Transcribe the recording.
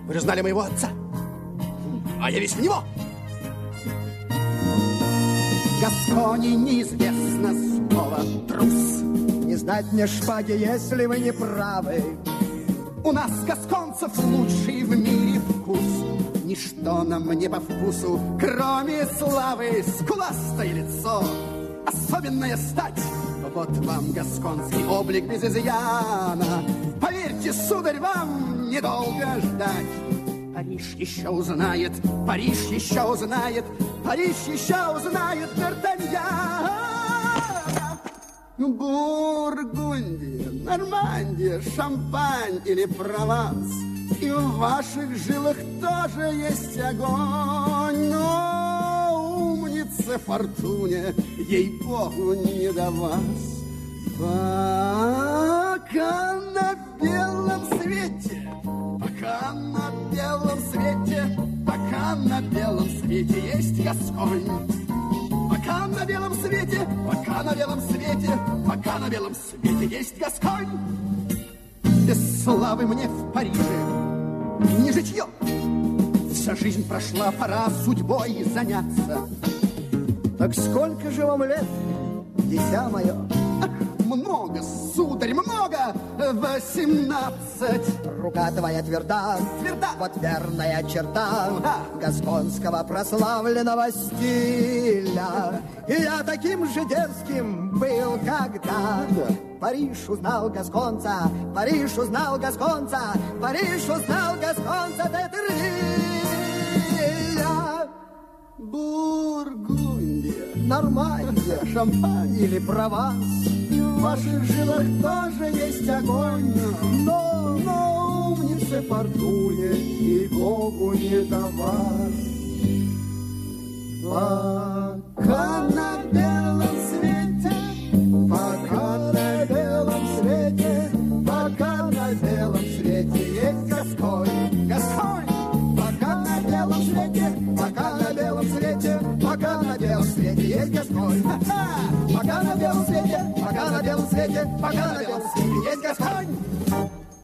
Вы же знали моего отца. А я весь в него. Гаскони неизвестно слово трус. Не знать мне шпаги, если вы не правы. У нас, гасконцев, лучший в мире вкус. Ничто нам не по вкусу, кроме славы. Скуластое лицо, особенная стать. Вот вам гасконский облик без изъяна. Поверьте, сударь, вам недолго ждать. Париж еще узнает, Париж еще узнает, Париж еще узнает Д'Артаньян. Бургундия, Нормандия, Шампань или Прованс. И в ваших жилах тоже есть огонь. Но умнице Фортуне, ей-богу, не до вас. Пока на белом свете, пока на белом свете, пока на белом свете есть Гасконь. Пока на белом свете, пока на белом свете, пока на белом свете есть Гасконь. Без славы мне в Париже не житье. Вся жизнь прошла, пора судьбой заняться. Так сколько же вам лет, дитя мое? Много, сударь, много, 18. Рука твоя тверда, Тверда. вот верная черта Да. гасконского прославленного стиля. И я таким же дерзким был когда. Париж узнал гасконца, Париж узнал гасконца, Париж узнал гасконца Детервиля. Бургундия, Нормандия, Шампань или Прованс. в ваших жилах тоже есть огонь. Но умнице Фортуне и Богу не до вас. Пока на белом свете, пока на белом свете, пока на белом свете есть Гасконь. Гасконь! Пока на белом свете, пока на белом свете, пока на белом свете есть Гасконь. Пока на белом свете, пока на белом свете, пока на белом свете есть Гасконь.